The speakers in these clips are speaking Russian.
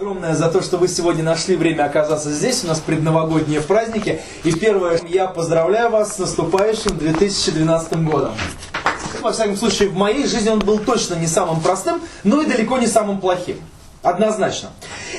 огромное за то, что вы сегодня нашли время оказаться здесь. У нас предновогодние праздники. И первое, я поздравляю вас с наступающим 2012 годом. Во всяком случае, в моей жизни он был точно не самым простым, но и далеко не самым плохим. Однозначно.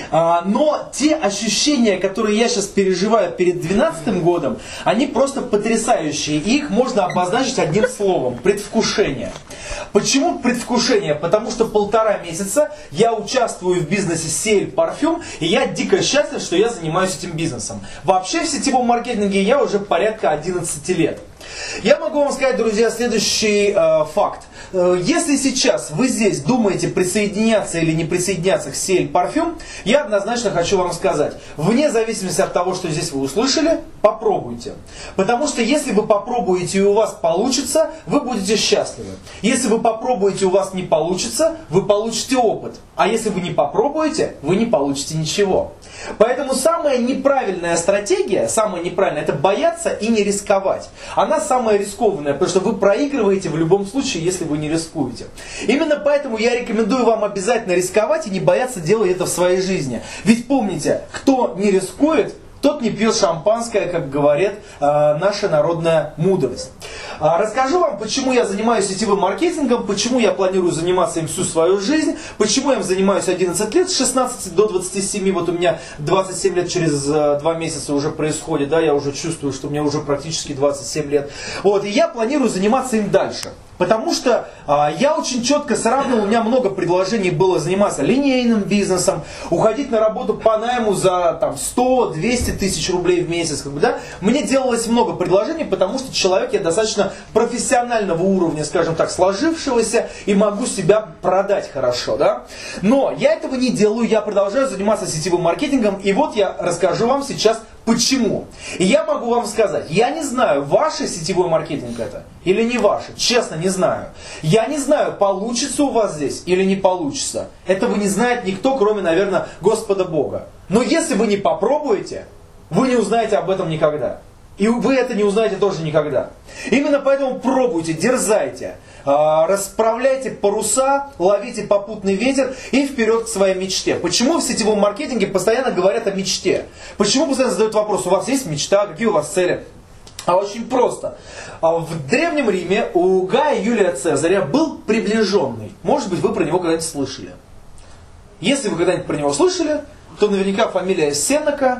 Но те ощущения, которые я сейчас переживаю перед 2012 годом, они просто потрясающие. Их можно обозначить одним словом. Предвкушение. Почему предвкушение? Потому что 1,5 месяца я участвую в бизнесе Сель Парфюм, и я дико счастлив, что я занимаюсь этим бизнесом. Вообще в сетевом маркетинге я уже порядка 11 лет. Я могу вам сказать, друзья, следующий факт. Если сейчас вы здесь думаете присоединяться или не присоединяться к Сель Парфюм, я однозначно хочу вам сказать, вне зависимости от того, что здесь вы услышали, попробуйте. Потому что если вы попробуете и у вас получится, вы будете счастливы. Если вы попробуете и у вас не получится, вы получите опыт. А если вы не попробуете, вы не получите ничего. Поэтому самая неправильная стратегия, это бояться и не рисковать. Она самая рискованная, потому что вы проигрываете в любом случае, если вы не рискуете. Именно поэтому я рекомендую вам обязательно рисковать и не бояться делать это в своей жизни. Ведь помните, кто не рискует, тот не пьет шампанское, как говорит наша народная мудрость. Расскажу вам, почему я занимаюсь сетевым маркетингом, почему я планирую заниматься им всю свою жизнь, почему я им занимаюсь 11 лет, с 16 до 27, вот у меня 27 лет через 2 месяца уже происходит, да, я уже чувствую, что мне уже практически 27 лет. Вот, и я планирую заниматься им дальше. Потому что я очень четко сравнивал, у меня много предложений было заниматься линейным бизнесом, уходить на работу по найму за 100-200 тысяч рублей в месяц. Да? Мне делалось много предложений, потому что человек я достаточно профессионального уровня, скажем так, сложившегося, и могу себя продать хорошо. Да? Но я этого не делаю, я продолжаю заниматься сетевым маркетингом, и вот я расскажу вам сейчас, почему. И я могу вам сказать, я не знаю, ваш сетевой маркетинг это или не ваш, честно не знаю. Я не знаю, получится у вас здесь или не получится. Этого не знает никто, кроме, наверное, Господа Бога. Но если вы не попробуете, вы не узнаете об этом никогда. И вы это не узнаете тоже никогда. Именно поэтому пробуйте, дерзайте, расправляйте паруса, ловите попутный ветер и вперед к своей мечте. Почему в сетевом маркетинге постоянно говорят о мечте? Почему постоянно задают вопрос, у вас есть мечта, какие у вас цели? А очень просто. В Древнем Риме у Гая Юлия Цезаря был приближенный. Может быть, вы про него когда-нибудь слышали. Если вы когда-нибудь про него слышали, то наверняка фамилия Сенека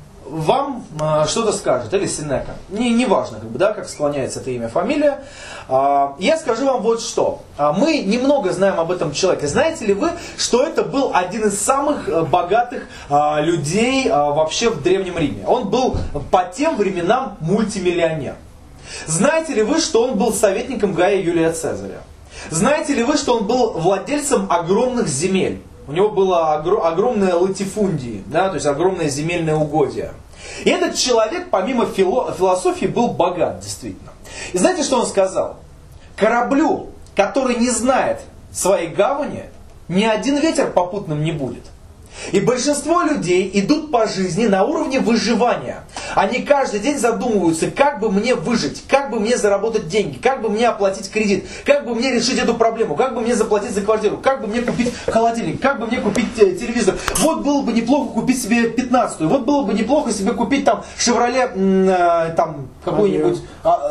вам что-то скажет, или Сенека. Не важно, как склоняется это имя, фамилия. Я скажу вам вот что. Мы немного знаем об этом человеке. Знаете ли вы, что это был один из самых богатых людей вообще в Древнем Риме? Он был по тем временам мультимиллионер. Знаете ли вы, что он был советником Гая Юлия Цезаря? Знаете ли вы, что он был владельцем огромных земель? У него было огромное латифундии, да, то есть огромное земельное угодье. И этот человек, помимо философии, был богат, действительно. И знаете, что он сказал? Кораблю, который не знает своей гавани, ни один ветер попутным не будет. И большинство людей идут по жизни на уровне выживания. Они каждый день задумываются, как бы мне выжить, как бы мне заработать деньги, как бы мне оплатить кредит, как бы мне решить эту проблему, как бы мне заплатить за квартиру, как бы мне купить холодильник, как бы мне купить телевизор. Вот было бы неплохо купить себе 15-ю, вот было бы неплохо себе купить там Шевроле, какой-нибудь,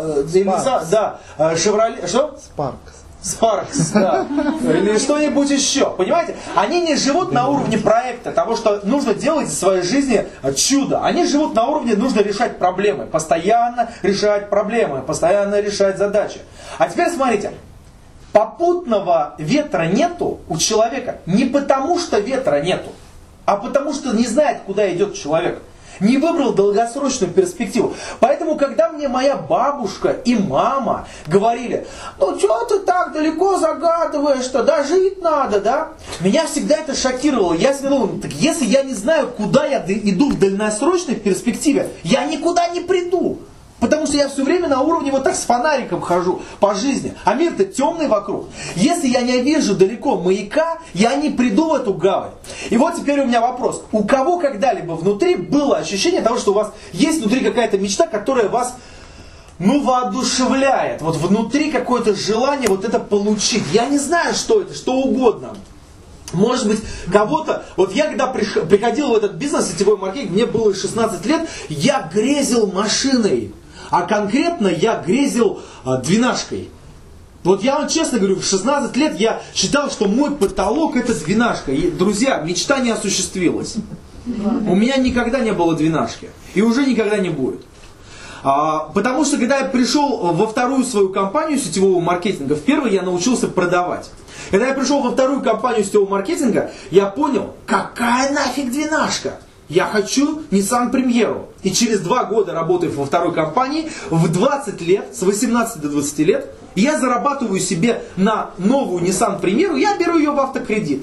Шевроле, что? Спаркс, да. Или что-нибудь еще. Понимаете? Они не живут на уровне проекта, того, что нужно делать в своей жизни чудо. Они живут на уровне, нужно решать проблемы. Постоянно решать проблемы, постоянно решать задачи. А теперь смотрите. Попутного ветра нету у человека не потому, что ветра нету, а потому, что не знает, куда идет человек. Не выбрал долгосрочную перспективу. Поэтому, когда мне моя бабушка и мама говорили, ну что ты так далеко загадываешь-то, да, жить надо, да? Меня всегда это шокировало. Я всегда думал, так если я не знаю, куда я иду в дальносрочной перспективе, я никуда не приду. Потому что я все время на уровне вот так с фонариком хожу по жизни. А мир-то темный вокруг. Если я не вижу далеко маяка, я не приду в эту гавань. И вот теперь у меня вопрос. У кого когда-либо внутри было ощущение того, что у вас есть внутри какая-то мечта, которая вас, воодушевляет? Вот внутри какое-то желание вот это получить. Я не знаю, что это, что угодно. Может быть, кого-то... Вот я когда приходил в этот бизнес, сетевой маркетинг, мне было 16 лет, я грезил машиной. А конкретно я грезил двенашкой. Вот я вам честно говорю, в 16 лет я считал, что мой потолок это двенашка. И, друзья, мечта не осуществилась. У меня никогда не было двенашки. И уже никогда не будет. Потому что когда я пришел во вторую свою компанию сетевого маркетинга, в первой я научился продавать. Когда я пришел во вторую компанию сетевого маркетинга, я понял, какая нафиг двенашка. Я хочу Nissan Премьеру. И через 2 года, работая во второй компании, в 20 лет, с 18 до 20 лет, я зарабатываю себе на новую Nissan Премьеру, я беру ее в автокредит.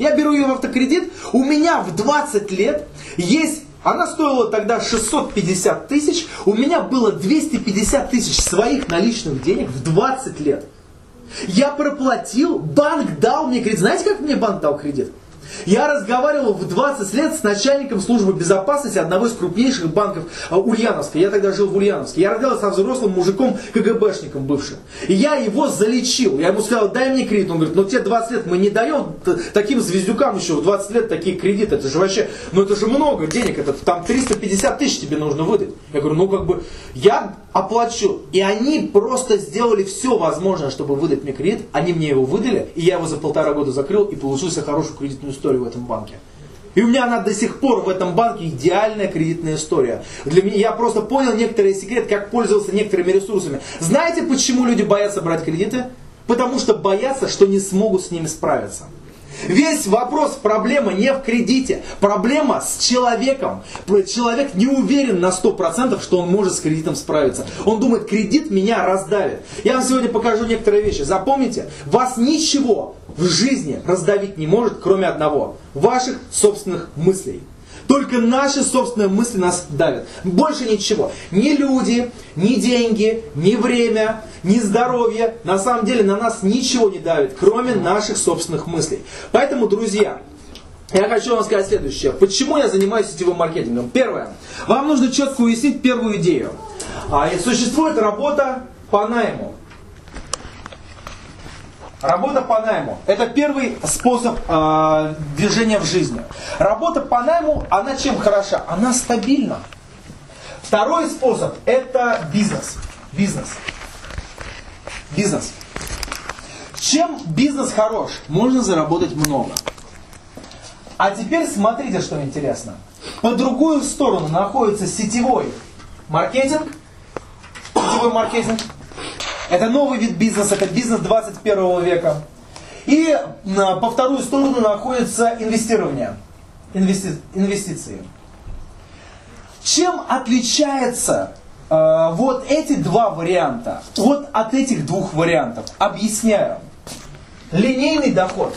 У меня в 20 лет есть... Она стоила тогда 650 тысяч, у меня было 250 тысяч своих наличных денег в 20 лет. Я проплатил, банк дал мне кредит. Знаете, как мне банк дал кредит? Я разговаривал в 20 лет с начальником службы безопасности одного из крупнейших банков Ульяновска. Я тогда жил в Ульяновске. Я разговаривал со взрослым мужиком, КГБшником бывшим. И я его залечил. Я ему сказал, дай мне кредит. Он говорит, ну тебе 20 лет мы не даем таким звездюкам еще в 20 лет такие кредиты. Это же вообще, ну это же много денег. Это, там 350 тысяч тебе нужно выдать. Я говорю, ну как бы я оплачу. И они просто сделали все возможное, чтобы выдать мне кредит. Они мне его выдали. И я его за 1,5 года закрыл и получил себе хорошую кредитную историю в этом банке. И у меня она до сих пор в этом банке идеальная кредитная история. Для меня, я просто понял некоторые секреты, как пользоваться некоторыми ресурсами. Знаете, почему люди боятся брать кредиты? Потому что боятся, что не смогут с ними справиться. Весь вопрос, проблема не в кредите. Проблема с человеком. Человек не уверен на 100%, что он может с кредитом справиться. Он думает, кредит меня раздавит. Я вам сегодня покажу некоторые вещи. Запомните, вас ничего в жизни раздавить не может, кроме одного. Ваших собственных мыслей. Только наши собственные мысли нас давят. Больше ничего. Ни люди, ни деньги, ни время, ни здоровье. На самом деле на нас ничего не давит, кроме наших собственных мыслей. Поэтому, друзья, я хочу вам сказать следующее. Почему я занимаюсь сетевым маркетингом? Первое. Вам нужно четко уяснить первую идею. Существует работа по найму. Работа по найму. Это первый способ движения в жизни. Работа по найму, она чем хороша? Она стабильна. Второй способ – это бизнес. Бизнес. Чем бизнес хорош? Можно заработать много. А теперь смотрите, что интересно. По другую сторону находится сетевой маркетинг. Это новый вид бизнеса, это бизнес 21 века. И по вторую сторону находится инвестирование, инвестиции. Чем отличается вот эти два варианта вот от этих двух вариантов? Объясняю. Линейный доход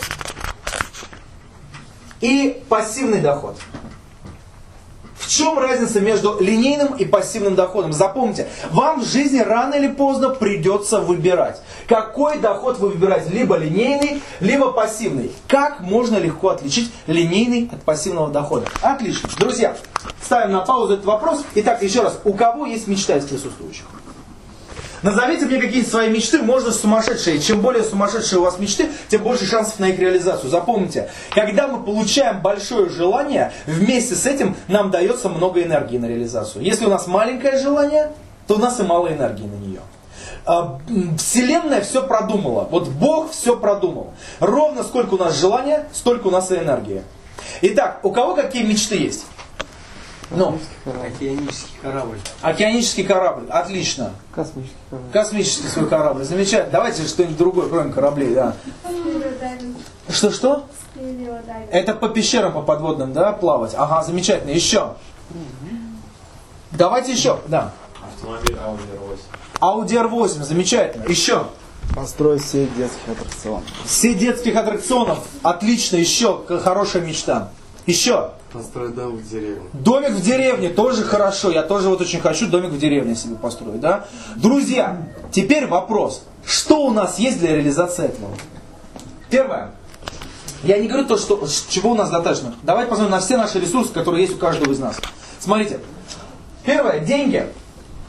и пассивный доход. В чем разница между линейным и пассивным доходом? Запомните, вам в жизни рано или поздно придется выбирать. Какой доход вы выбираете? Либо линейный, либо пассивный. Как можно легко отличить линейный от пассивного дохода? Отлично. Друзья, ставим на паузу этот вопрос. Итак, еще раз. У кого есть мечта из присутствующих? Назовите мне какие-то свои мечты, можно сумасшедшие. Чем более сумасшедшие у вас мечты, тем больше шансов на их реализацию. Запомните, когда мы получаем большое желание, вместе с этим нам дается много энергии на реализацию. Если у нас маленькое желание, то у нас и мало энергии на нее. Вселенная все продумала. Вот Бог все продумал. Ровно сколько у нас желания, столько у нас и энергии. Итак, у кого какие мечты есть? Ну, океанический корабль. Океанический корабль, отлично. Космический корабль. Космический свой корабль, замечательно. Давайте что-нибудь другое, кроме кораблей, да. Что? Это по пещерам, по подводным, да, плавать? Ага, замечательно. Еще. Давайте еще, да. Автомобиль Audi R8. Audi R8, замечательно. Еще. Построить сеть детских аттракционов. Сеть детских аттракционов, отлично. Еще хорошая мечта. Еще. Построить домик в деревне. Домик в деревне тоже хорошо. Я тоже вот очень хочу домик в деревне себе построить, да? Друзья, теперь вопрос. Что у нас есть для реализации этого? Первое. Я не говорю то, что, чего у нас достаточно. Давайте посмотрим на все наши ресурсы, которые есть у каждого из нас. Смотрите. Первое. Деньги.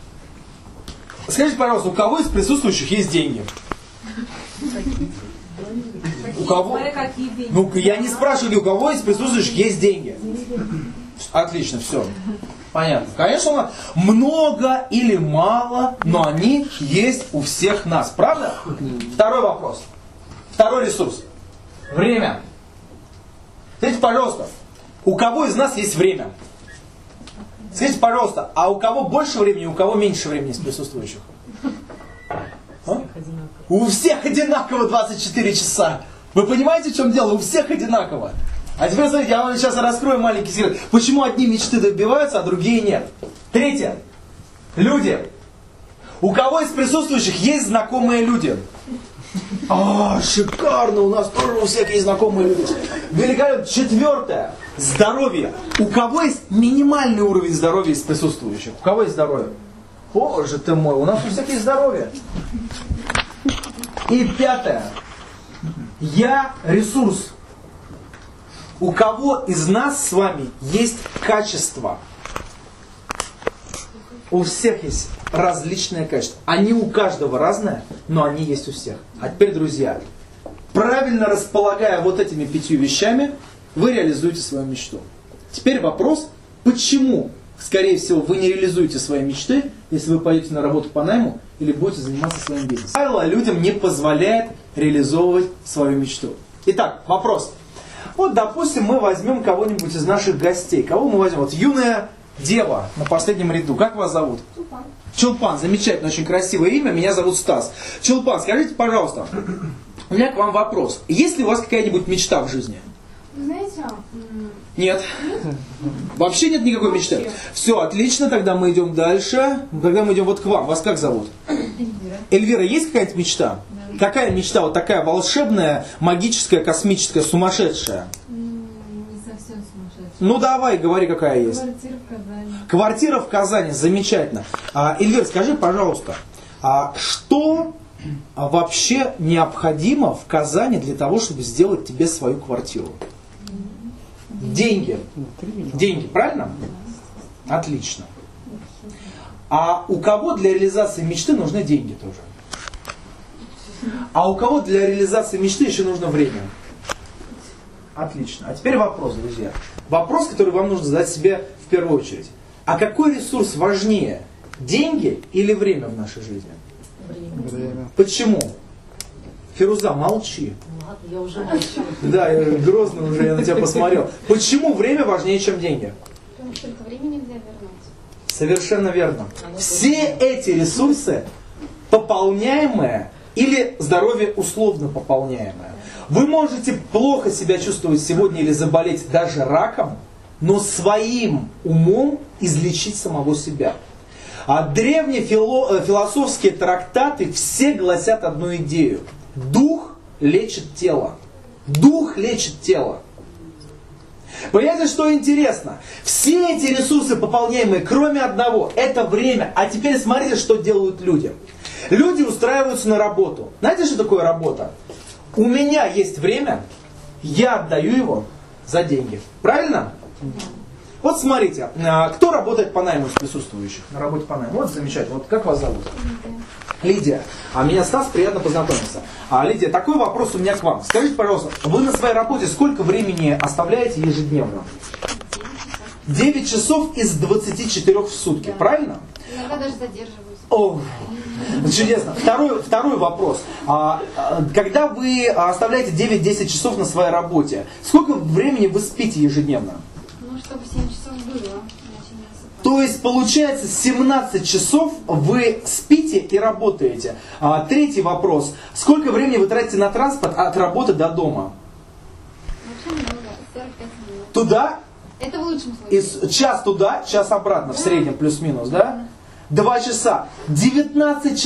Скажите, пожалуйста, у кого из присутствующих есть деньги? У кого? Какие деньги? Ну, я не спрашиваю, у кого из присутствующих есть деньги. Отлично, все. Понятно. Конечно, много или мало, но они есть у всех нас. Правда? Второй вопрос. Второй ресурс. Время. Скажите, пожалуйста, у кого из нас есть время? Скажите, пожалуйста, а у кого больше времени, у кого меньше времени из присутствующих? А? У всех одинаково 24 часа. Вы понимаете, в чем дело? У всех одинаково. А теперь смотрите, я вам сейчас раскрою маленький секрет. Почему одни мечты добиваются, а другие нет? Третье. Люди. У кого из присутствующих есть знакомые люди? Шикарно, у нас тоже у всех есть знакомые люди. Великолепно. Четвертое. Здоровье. У кого есть минимальный уровень здоровья из присутствующих? У кого есть здоровье? Боже ты мой, у нас у всех есть здоровье. И пятое. Я ресурс. У кого из нас с вами есть качество? У всех есть различные качества. Они у каждого разные, но они есть у всех. А теперь, друзья, правильно располагая вот этими 5 вещами, вы реализуете свою мечту. Теперь вопрос, почему, скорее всего, вы не реализуете свои мечты, если вы пойдете на работу по найму или будете заниматься своим бизнесом. Правило людям не позволяет реализовывать свою мечту. Итак, вопрос. Вот, допустим, мы возьмем кого-нибудь из наших гостей. Кого мы возьмем? Вот юная дева на последнем ряду. Как вас зовут? Чулпан. Чулпан. Замечательно, очень красивое имя. Меня зовут Стас. Чулпан, скажите, пожалуйста, у меня к вам вопрос. Есть ли у вас какая-нибудь мечта в жизни? Вы знаете, Нет. Вообще нет никакой мечты. Все, отлично, тогда мы идем дальше. Тогда мы идем вот к вам. Вас как зовут? Эльвира. Эльвира, есть какая-то мечта? Да. Какая мечта? Вот такая волшебная, магическая, космическая, сумасшедшая. Не совсем сумасшедшая. Ну давай, говори, какая есть. Квартира в Казани. Квартира в Казани, замечательно. Эльвира, скажи, пожалуйста, что вообще необходимо в Казани для того, чтобы сделать тебе свою квартиру? Деньги. Деньги, правильно? Отлично. А у кого для реализации мечты нужны деньги тоже? А у кого для реализации мечты еще нужно время? Отлично. А теперь вопрос, друзья. Вопрос, который вам нужно задать себе в первую очередь. А какой ресурс важнее? Деньги или время в нашей жизни? Время. Почему? Фируза, молчи. Ладно, я уже молчу. Да, грозно уже, я на тебя посмотрел. Почему время важнее, чем деньги? Потому что это время нельзя вернуть. Совершенно верно. Все эти ресурсы пополняемые или здоровье условно пополняемое. Вы можете плохо себя чувствовать сегодня или заболеть даже раком, но своим умом излечить самого себя. А древние философские трактаты все гласят одну идею. Дух лечит тело. Дух лечит тело. Понимаете, что интересно? Все эти ресурсы пополняемые, кроме одного, это время. А теперь смотрите, что делают люди. Люди устраиваются на работу. Знаете, что такое работа? У меня есть время, я отдаю его за деньги. Правильно? Вот смотрите, кто работает по найму из присутствующих? На работе по найму. Вот замечательно. Вот как вас зовут? Лидия. А меня Стас, приятно познакомиться. Лидия, такой вопрос у меня к вам. Скажите, пожалуйста, вы на своей работе сколько времени оставляете ежедневно? 9 часов из 24 в сутки, правильно? Иногда даже задерживаюсь. О, чудесно. Второй вопрос. Когда вы оставляете 9-10 часов на своей работе, сколько времени вы спите ежедневно? Ну, чтобы 7 часов было, иначе не засыпаю. То есть, получается, 17 часов вы спите и работаете. Третий вопрос. Сколько времени вы тратите на транспорт от работы до дома? Вообще много, 45 минут. Туда, Это в лучшем случае. час туда, час обратно, в среднем, плюс-минус, да? 2 часа. 19 часов.